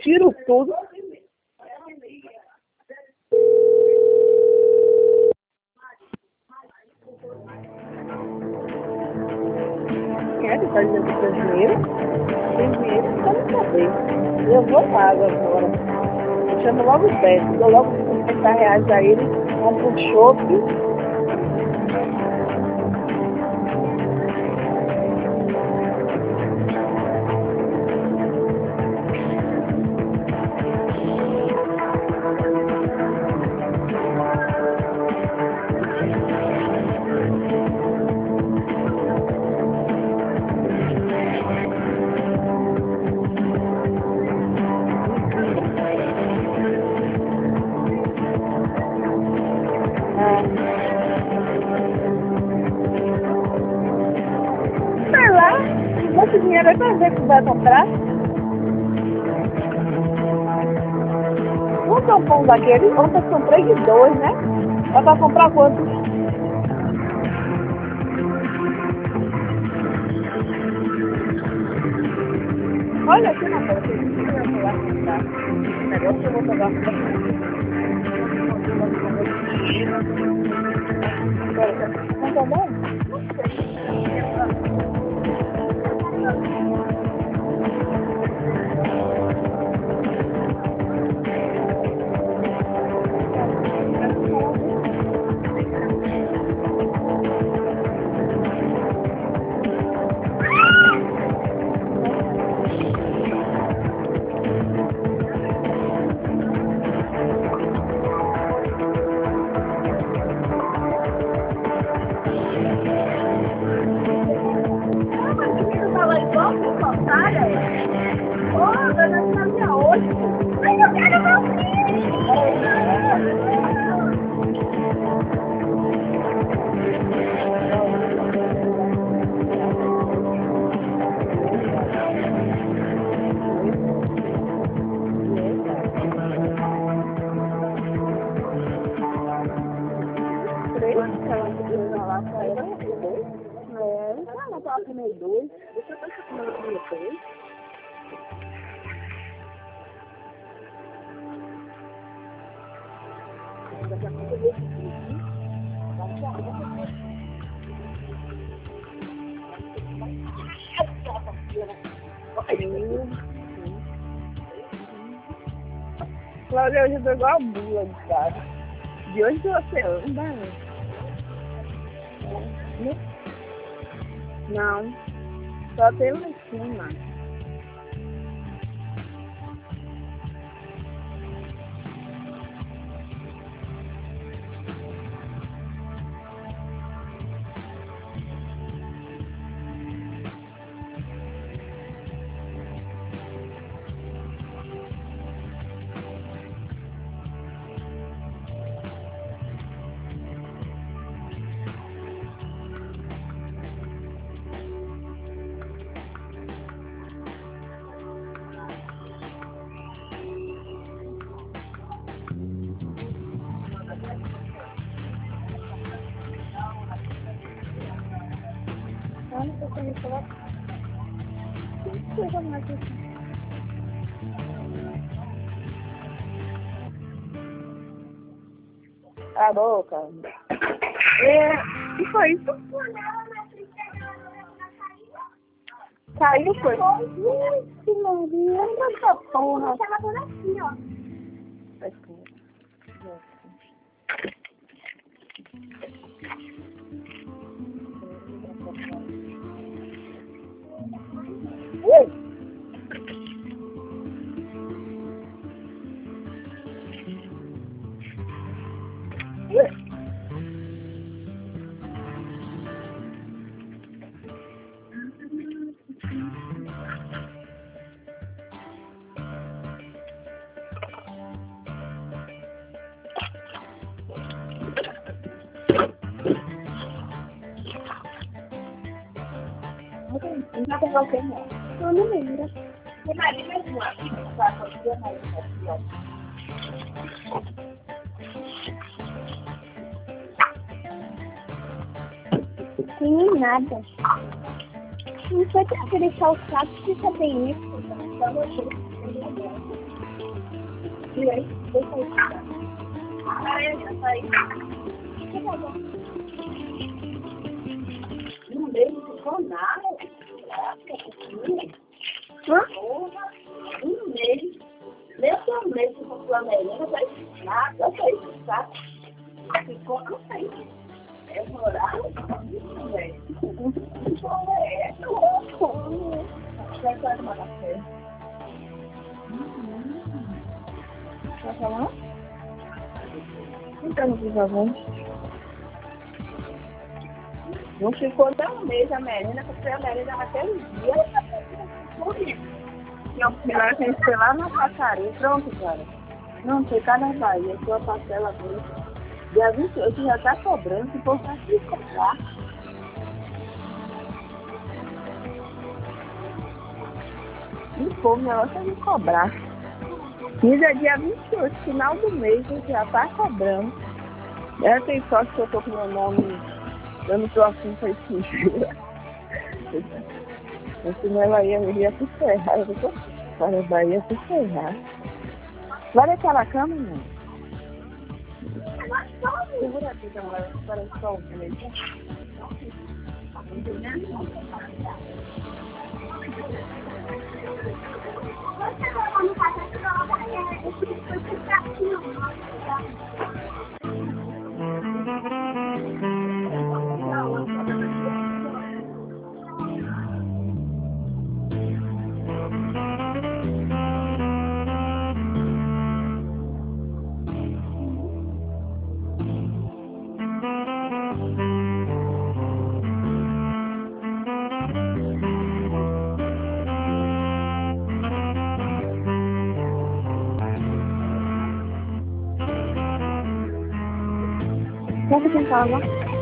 tiro tudo. Quero fazer o seu dinheiro. Tem dinheiro que eu não saber. Eu vou pago agora. Eu chamo logo o Beto. Dou logo R$50 a ele. Compro um chope. Sei lá, esse dinheiro é pra ver o que vai comprar. Vou comprar um daquele, ontem eu comprei de 2, né? Dá pra comprar quanto? Olha aqui na porta, eu vou lá comprar. O negócio eu vou pegar não tá bom? Oh, dona Sandra, hoje. Mas eu quero meu filho. Não tava comendo 2. Deixa eu ver se eu comi 3. Daqui a pouco eu vou assistir. Cláudia, hoje eu tô igual a bula de casa. De hoje que você anda, né? Não, só tem lá em cima. Eu não sei se ele falou. Coisa mais assim. A boca. Que foi isso? Caiu, foi? Ixi, Maria, essa porra. Ela por aqui, ó. Não tem qualquer não. Eu não lembro. Tem mais mesmo aqui, tá? Tem mais aqui, ó. Tem nada. Não foi que aquele calçado que fica bem isso. E aí, deixa eu ir. Não deixa nada. Um mês. Mesmo um mês que for flanelinha, vai nada, vai ficar. Ficou, não sei. É moral? Isso, velho. É, louco. Vai tomar café. Tá falando? Então, por favor. Não ficou nem um mês a merenda, porque a merenda naquele dia ela tá tudo isso. E o pilar tem que ser lá na pacaria. Pronto, cara. Não, ficar na Bahia, sua parcela dele. Dia 28 já tá cobrando, se for pra se cobrar. E pô, o negócio é de cobrar. 15 é dia 28, final do mês, a gente já tá cobrando. Ela tem sorte que eu tô com meu nome dando próximo pra esse dia. Senão ela ia se ferrar. Eu tô para a Bahia se ferrar. Vai deitar na cama, não? Segura aqui, Tamara, para só um minuto. Quer que tem calma?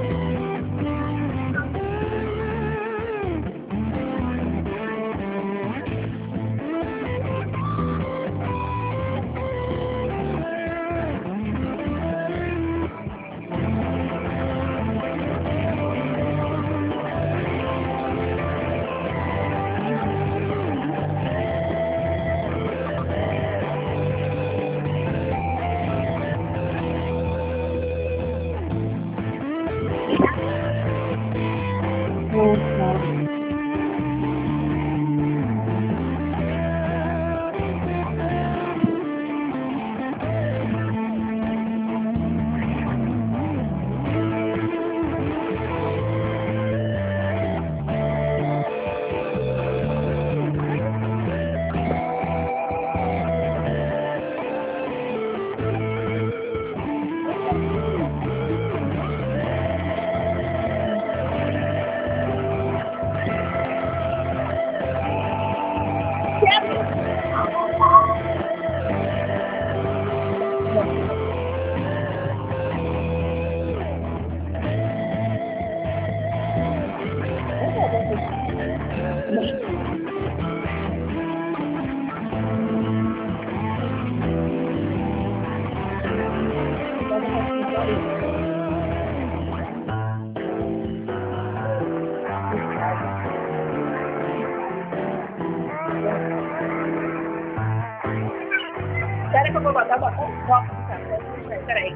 Espera que eu vou botar um copo de café. Peraí.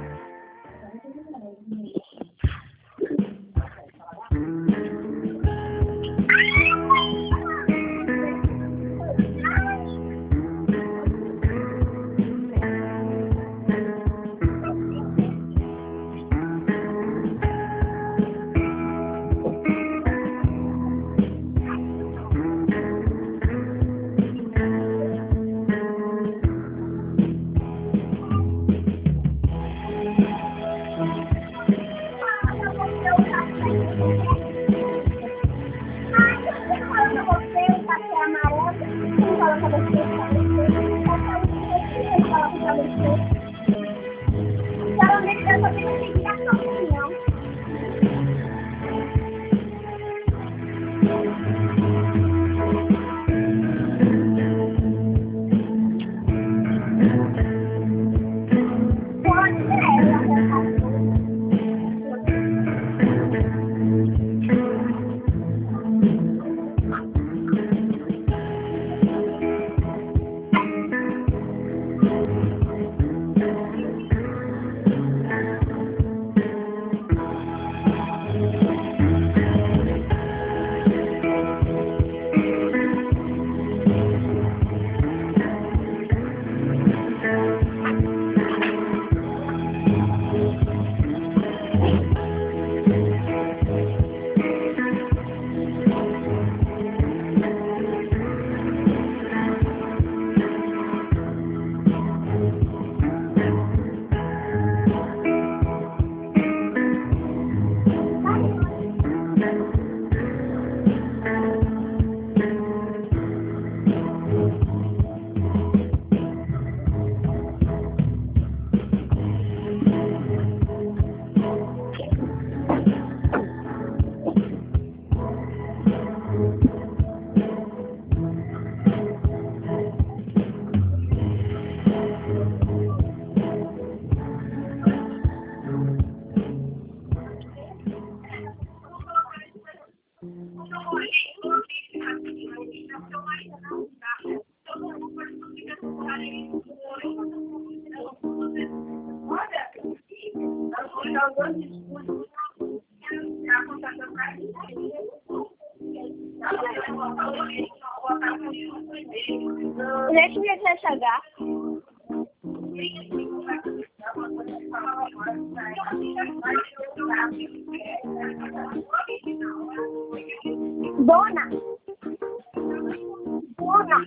Deixa eu ver se vai chegar. Dona! Dona!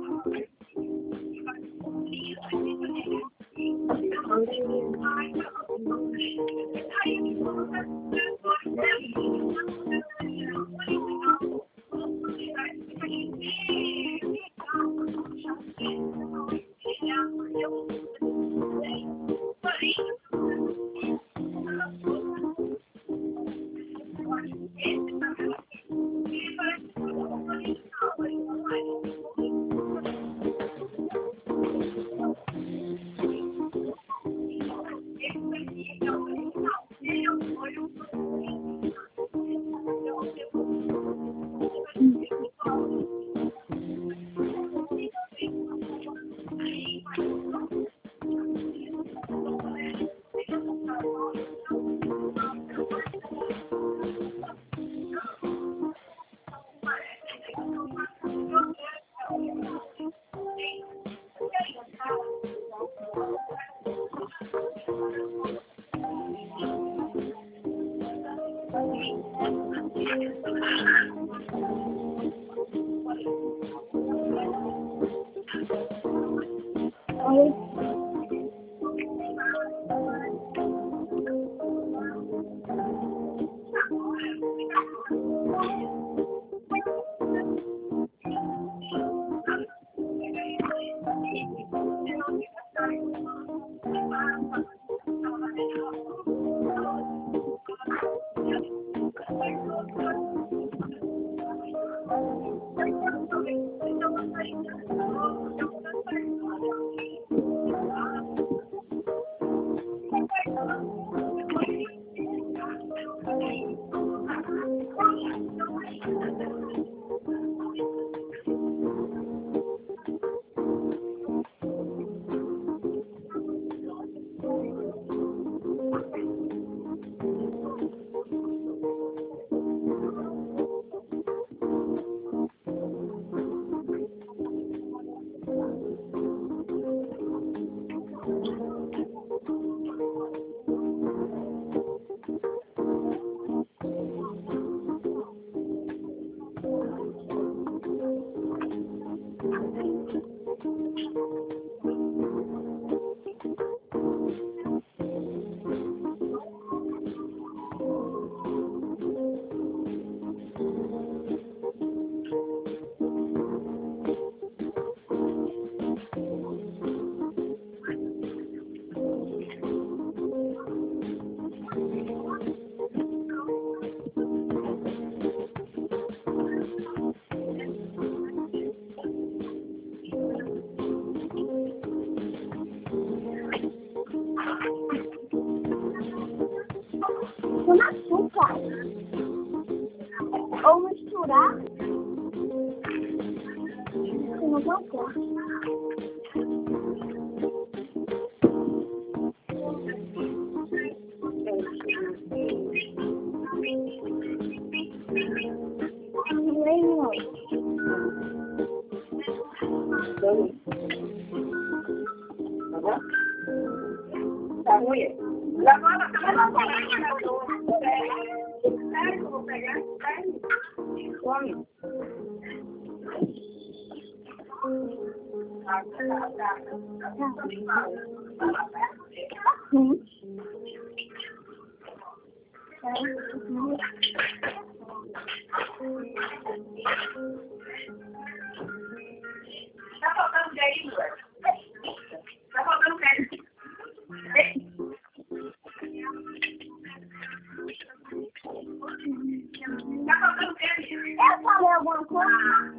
Com açúcar. Ou misturar com alguma coisa. Tá ruim? Agora, eu vou pegar. Come. Tá faltando dele, tá faltando dele. Tá faltando dele. Eu falei alguma coisa?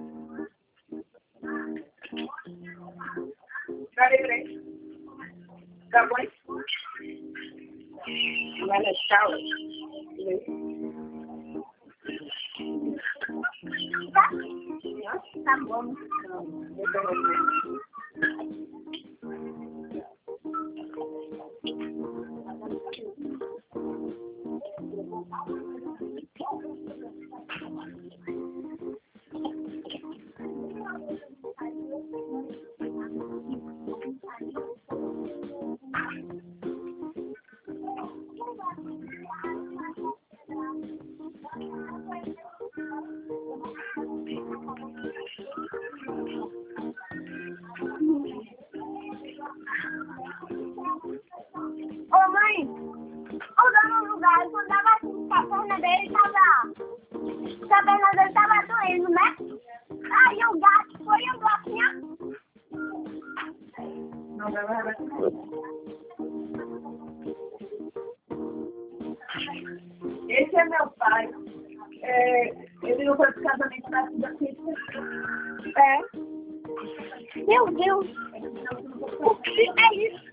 Peraí. Tá bom? Vai na sala. Tá bom. Não, Esse é meu pai. Ele não foi pro casamento da filha dele. Meu Deus. O que é isso?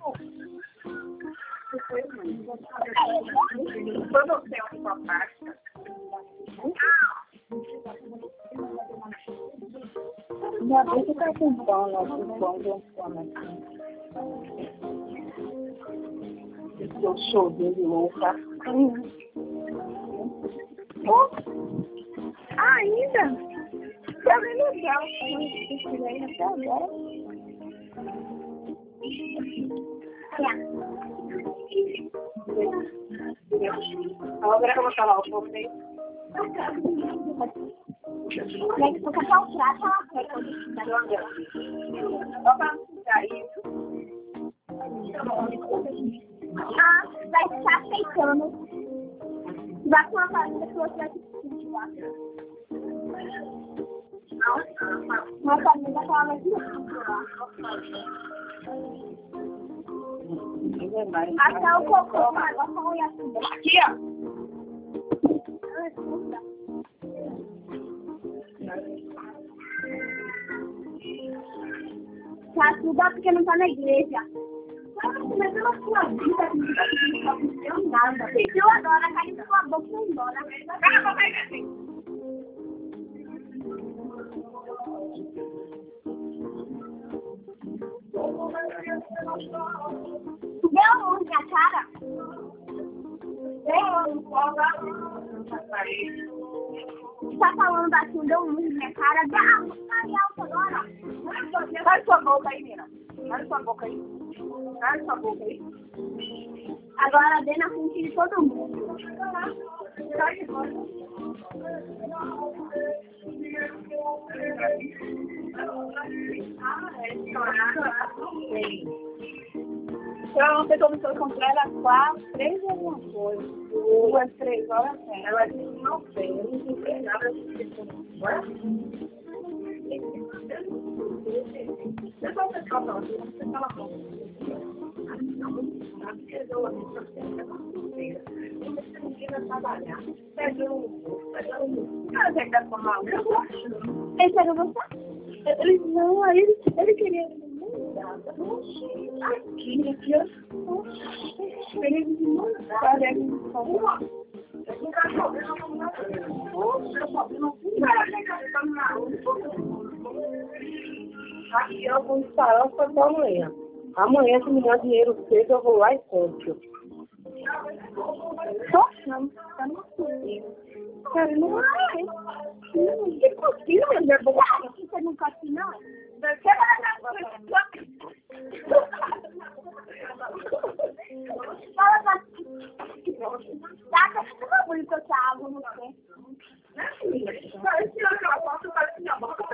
Quando você é uma parte. Minha mãe tá com pão lá, com pão de esse é o show dele louca. Ainda? Tá bem legal. Esse daí até agora. Agora eu vou falar o povo dele. Tem que tocar o prato, ela vai vai ficar aceitando. Vai com a família que você vai assistir lá. Uma família que ela vai assistir. Até o cocô, o negócio não ia subir. Aqui, ó. Tá tudo porque não tá na igreja. Mas pela sua vida, não tá acontecendo nada. Eu adoro a carinha da sua boca e vai embora. Tu deu onde, minha cara? Tá falando assim, deu um minha cara. Dá alta agora. Vai sua boca aí, menina. Vai sua boca aí. Vai sua boca aí. Agora dê na frente de todo mundo. Então, ontem começou a comprar era 4, 3 e alguma coisa. 2, 3 horas. Ela disse, não sei, eu não entendi nada disso. Depois você fala, você fala com trabalhar. Esse era você? Ele não, aí ele queria aqui, ele me mandar, ele me falou. Aqui eu vou instalar para amanhã. Amanhã, se me der dinheiro cedo, eu vou lá e compro. Não, tá no cozinho. Cara, não é. Não tem cozinho, mas é bom. Você não cozinha, não? Fala pra ti. Dá pra você não bonito que a água no pé. Vai tirar aquela foto e vai se dar boca.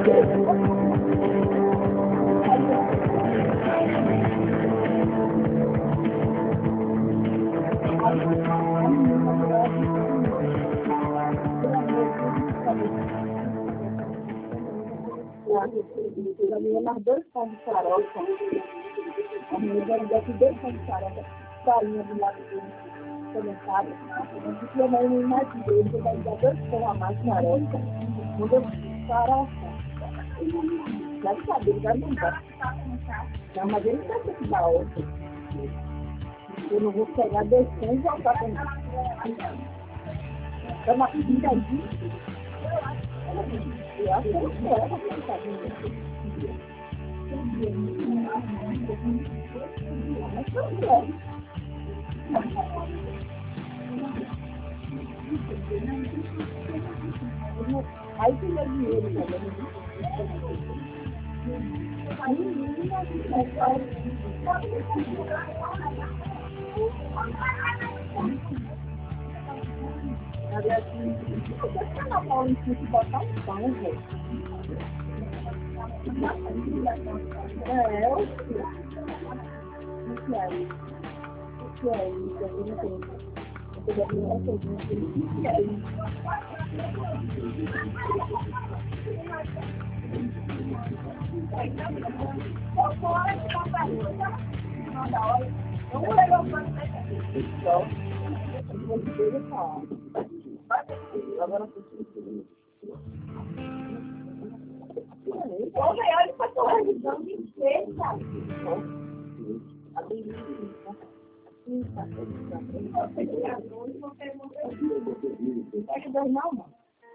A minha mais 2 pão de farofa. A minha vai dar 2 pão de farofa. Farinha do lado do comentário. Porque a mãe não imagina. Ele vai dar 2 pão a mais de farofa. Mudou farofa. Já sabe, ele vai mandar. Não, mas ele vai ter que dar outra. Eu não vou pegar 2 pães e voltar para mim. É uma comida disso. Eu acho que eu não quero essa comida. Aí tem meu dinheiro também. Aliás, você não pode botar um pão, velho. É, o que é isso? O que é isso? Eu não entendo. Eu já vi uma coisa, o que é isso? Vamos levar o pano daqui. Eu vou te ver falar. Agora eu preciso. Olha para a televisão de frente, sabe? Não pode dar não, mano.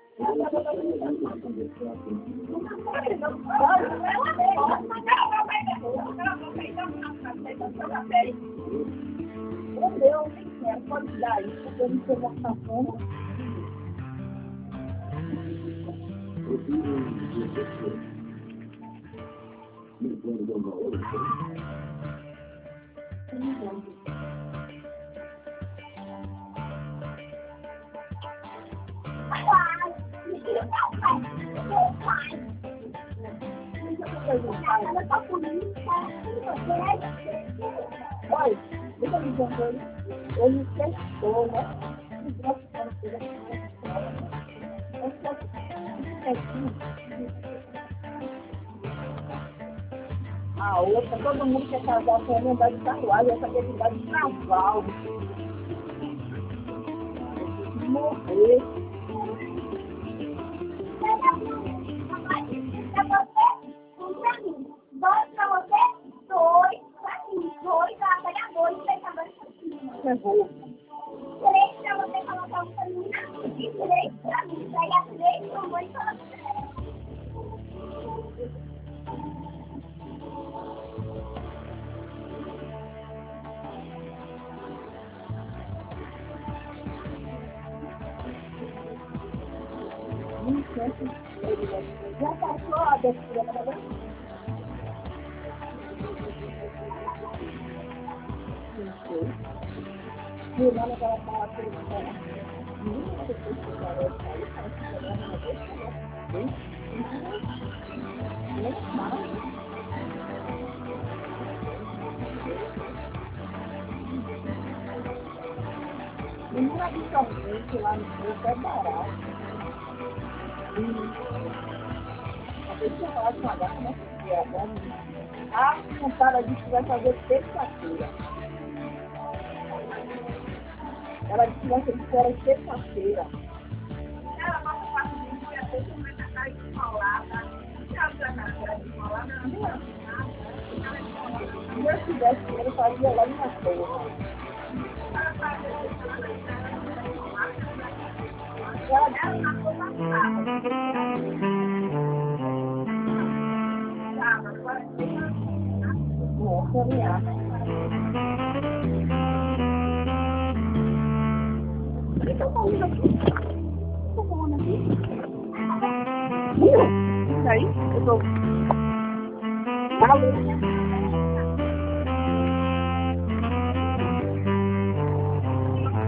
Meu Deus, pode dar isso, porque eu não sei mostrar como. Olha, deixa eu me dizer, ele testou, né? A outra, todo mundo quer casar com uma andar de carruagem, essa quer andar de cavalo. Morrer. Ferrou. 3 para você colocar um caminho e 3 para mim. Pega 3 para mãe e coloca 3. Já passou a descida para ver? Meu nome é aquela palavra que ele fala. Nenhuma pessoa que fala, eu falo, fala que você vai na vez, menina habitualmente lá no preço é barato. A pessoa fala com a gata, mas é bom. A contada disse que vai fazer terça-feira. Ela disse que vai ser fora terça-feira. Ela passa parte de dia, a pessoa vai estar esfolada. Já está na casa esfolada, não. Se eu tivesse dinheiro, eu fazia lá na porra. Ela deu uma coisa nossa, minha. Eu tô falando aqui. Tô falando aqui. Isso aí? Eu tô. Alô?